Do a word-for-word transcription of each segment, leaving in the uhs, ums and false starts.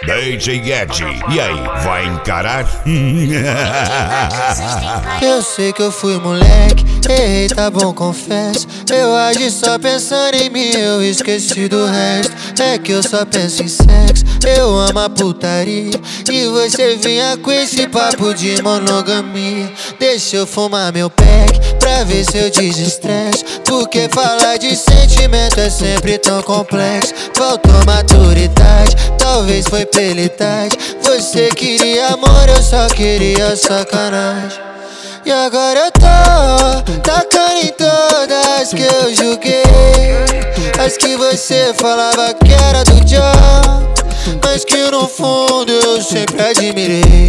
D J Ed, e aí, vai encarar? Eu sei que eu fui moleque, errei, tá bom, confesso. Eu agi só pensando em mim, eu esqueci do resto. É que eu só penso em sexo, eu amo a putaria. E você vinha com esse papo de monogamia. Deixa eu fumar meu pack, pra ver se eu desestresso. Porque falar de sentimento é sempre tão complexo. Faltou maturidade, talvez foi pela idade. Você queria amor, eu só queria sacanagem. E agora eu tô tacando em todas que eu julguei. As que você falava que era do John, mas que no fundo eu sempre admirei.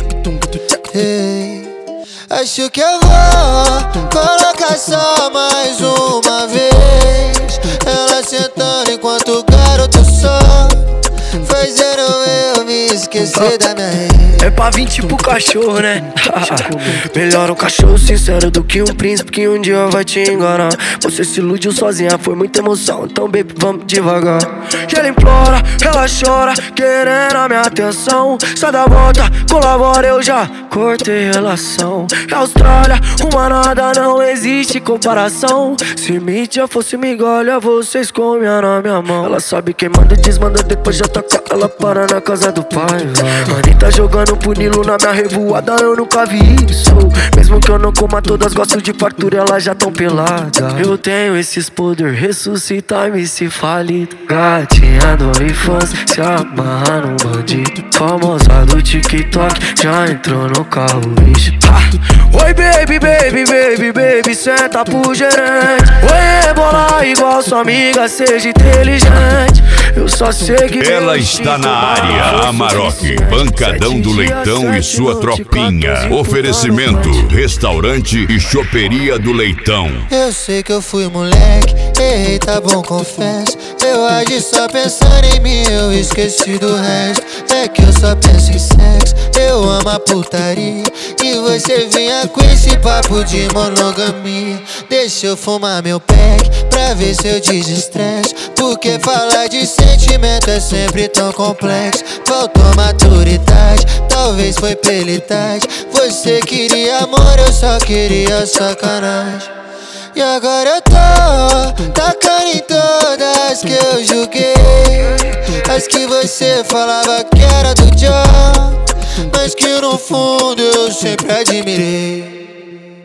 Hey, acho que eu vou colocar só mais uma vez. Ela sentando enquanto o garoto só fazendo eu me esquecer da minha rede. É pra vir tipo cachorro, né? Melhor um cachorro sincero do que um príncipe que um dia vai te enganar. Você se iludiu sozinha, foi muita emoção, então baby, vamos devagar. E ela implora, ela chora, querendo a minha atenção. Sai da volta, colabora, eu já cortei relação. É Austrália, uma nada, não existe comparação. Se mídia fosse migalha, vocês comiam na minha mão. Ela sabe quem manda e desmanda, depois já taca, ela para na casa do pai. Anitta jogando punilo na minha revoada, eu nunca vi isso. Mesmo que eu não coma todas, gosto de fartura, elas já tão pelada. Eu tenho esses poder, ressuscitar me se falido. Gatinha do OnlyFans, se amarra num bandido. Famosa do TikTok, já entrou no carro, bicho. Ah. Oi baby, baby, baby, baby, senta pro gerente. Oi rebola igual sua amiga, seja inteligente. Eu só sei que ela está na área, Amarok, pancadão do Leitão e sua tropinha. Oferecimento, restaurante e choperia do Leitão. Eu sei que eu fui moleque, errei, tá bom, confesso. Eu agi só pensando em mim, eu esqueci do resto. É que eu só penso em sexo, eu amo a putaria. E você vinha com esse papo de monogamia. Deixa eu fumar meu pack, pra ver se eu desestresso. Porque falar de sentimento é sempre tão complexo. Faltou maturidade, talvez foi pela idade. Você queria amor, eu só queria sacanagem. E agora eu tô tacando em todas que eu julguei. As que você falava que era do John, mas que no fundo eu sempre admirei.